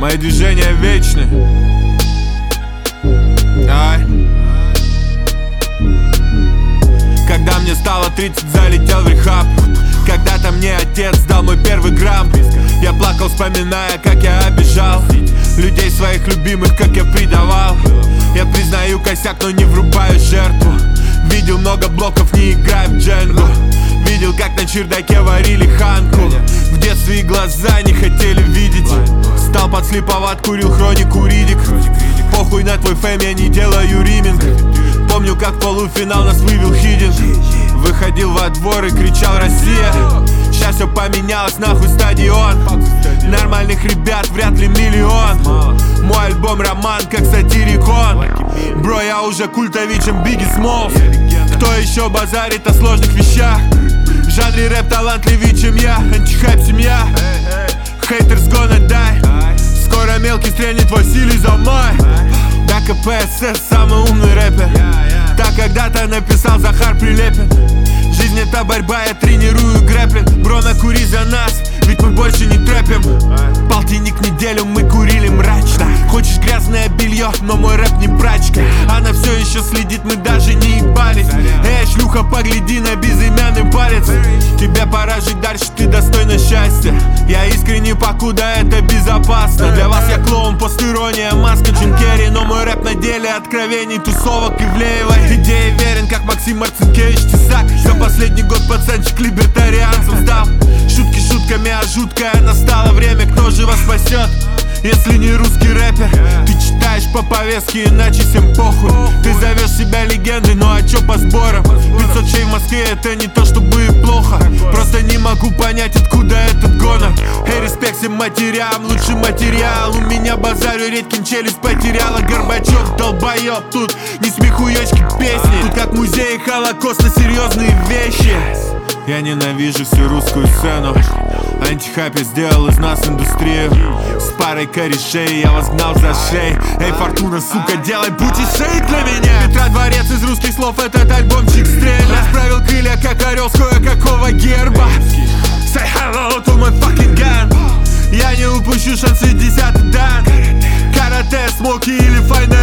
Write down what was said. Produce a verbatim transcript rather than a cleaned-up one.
Мои движения вечны. Ай. Когда мне стало тридцать, залетел в рехаб. Когда-то мне отец дал мой первый грамм. Я плакал, вспоминая, как я обижал людей своих любимых, как я предавал. Я признаю косяк, но не врубаю жертву. Видел много блоков, не играю в дженгу. Видел, как на чердаке варили ханку. В детстве и глаза не хотели видеть. Стал подслеповат, курил хронику Ридик. Похуй на твой фэм, я не делаю риминг. Помню, как в полуфинал нас вывел Хидин. Выходил во двор и кричал: Россия. Сейчас все поменялось, нахуй стадион. Нормальных ребят вряд ли миллион. Мой альбом роман, как сатирикон. Бро, я уже культовее, чем Бигги Смолс. Кто еще базарит о сложных вещах? В жанре рэп талантливее, чем я. Антихайп семья. Haters gonna die. Скоро мелкий стрельнет Василий за май. Да, КПСС самый умный рэпер. Так когда-то написал Захар Прилепин. Жизнь это борьба, я тренирую грэплинг. Бро, накури за нас, ведь мы больше не трэпим. Полтинник в неделю мы курили мрачно. Хочешь грязное белье, но мой рэп не прачка. Она все еще следит, мы даже не ебались. Эй, шлюха, погляди на безымянный палец. Тебе пора жить дальше, ты достойна счастья. Я искренне, покуда это безопасно. Для вас я клоун, постирония, маска Джим Керри. Но мой рэп на деле откровений, тусовок Ивлеевой. Идеи верен, как Максим Марцинкевич Тесак. За последний год пацанчик либертарианцем сдал. Шутки шутками, а жуткое настало время. Кто же вас спасет, если не русский рэпер? Ты читаешь по повестке, иначе всем похуй. Ты зовешь себя легендой, ну а чё по сборам? пятьсот шей в Москве это не то чтобы плохо. Просто не могу понять, откуда этот гонор. Эй, респект всем матерям, лучший материал. У меня базарю редким, челюсть потеряла. Горбачев долбоёб, тут не смехуёчки песни. Тут как музей Холокоста, серьезные вещи. Я ненавижу всю русскую сцену. Антихайп, я сделал из нас индустрию. С парой корешей я вас гнал за шеи. Эй, Фортуна, сука, делай путь и шейк для меня. Петра Дворец из русских слов, этот альбомчик стрельно. Расправил крылья, как орел с кое-какого герба. Say hello to my fucking gun. Я не упущу шансы, десятый дан. Карате, смоки или файна